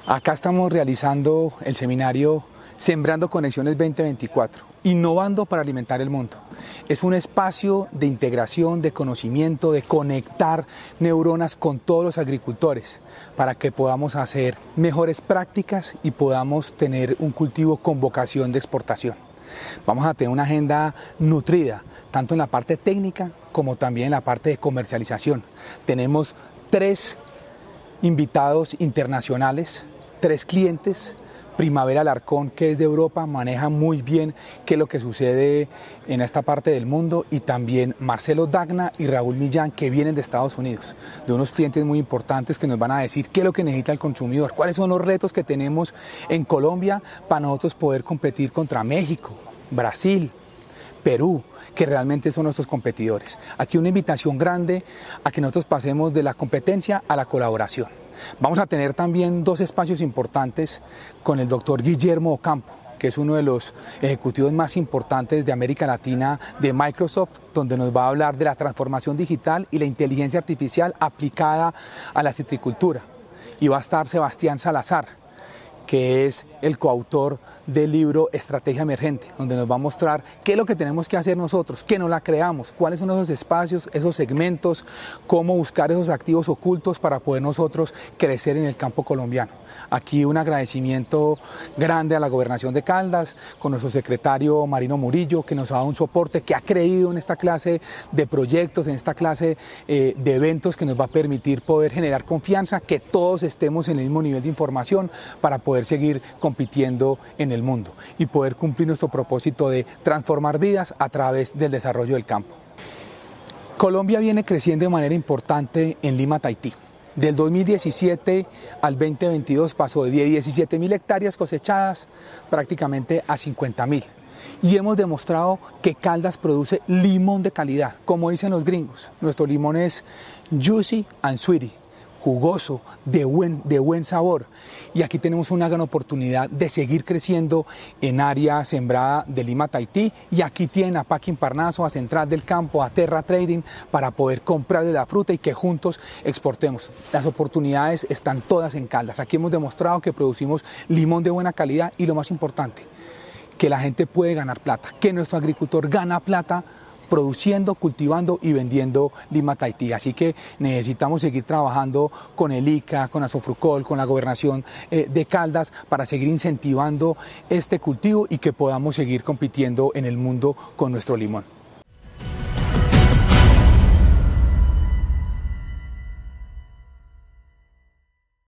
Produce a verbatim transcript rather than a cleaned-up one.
Acá estamos realizando el seminario Sembrando Conexiones veinte veinticuatro, innovando para alimentar el mundo. Es un espacio de integración, de conocimiento, de conectar neuronas con todos los agricultores para que podamos hacer mejores prácticas y podamos tener un cultivo con vocación de exportación. Vamos a tener una agenda nutrida, tanto en la parte técnica como también en la parte de comercialización. Tenemos tres invitados internacionales, tres clientes. Primavera Alarcón, que es de Europa, maneja muy bien qué es lo que sucede en esta parte del mundo, y también Marcelo Dagna y Raúl Millán, que vienen de Estados Unidos, de unos clientes muy importantes que nos van a decir qué es lo que necesita el consumidor, cuáles son los retos que tenemos en Colombia para nosotros poder competir contra México, Brasil, Perú, que realmente son nuestros competidores. Aquí una invitación grande a que nosotros pasemos de la competencia a la colaboración. Vamos a tener también dos espacios importantes con el doctor Guillermo Ocampo, que es uno de los ejecutivos más importantes de América Latina de Microsoft, donde nos va a hablar de la transformación digital y la inteligencia artificial aplicada a la citricultura. Y va a estar Sebastián Salazar, que es el coautor del libro Estrategia Emergente, donde nos va a mostrar qué es lo que tenemos que hacer nosotros, que no la creamos, cuáles son esos espacios, esos segmentos, cómo buscar esos activos ocultos para poder nosotros crecer en el campo colombiano. Aquí un agradecimiento grande a la Gobernación de Caldas, con nuestro secretario Marino Murillo, que nos ha dado un soporte, que ha creído en esta clase de proyectos, en esta clase eh, de eventos que nos va a permitir poder generar confianza, que todos estemos en el mismo nivel de información para poder seguir compitiendo en el mundo y poder cumplir nuestro propósito de transformar vidas a través del desarrollo del campo. Colombia viene creciendo de manera importante en Lima, Tahití. Del dos mil diecisiete al veinte veintidós pasó de diecisiete mil hectáreas cosechadas prácticamente a cincuenta mil. Y hemos demostrado que Caldas produce limón de calidad, como dicen los gringos. Nuestro limón es juicy and sweety, jugoso, de buen, de buen sabor. Y aquí tenemos una gran oportunidad de seguir creciendo en área sembrada de Lima, Tahití. Y aquí tienen a Packing Parnaso, a Central del Campo, a Terra Trading, para poder comprar de la fruta y que juntos exportemos. Las oportunidades están todas en Caldas. Aquí hemos demostrado que producimos limón de buena calidad y, lo más importante, que la gente puede ganar plata, que nuestro agricultor gana plata produciendo, cultivando y vendiendo Lima, Tahití. Así que necesitamos seguir trabajando con el I C A, con Asofrucol, con la Gobernación eh, de Caldas, para seguir incentivando este cultivo y que podamos seguir compitiendo en el mundo con nuestro limón.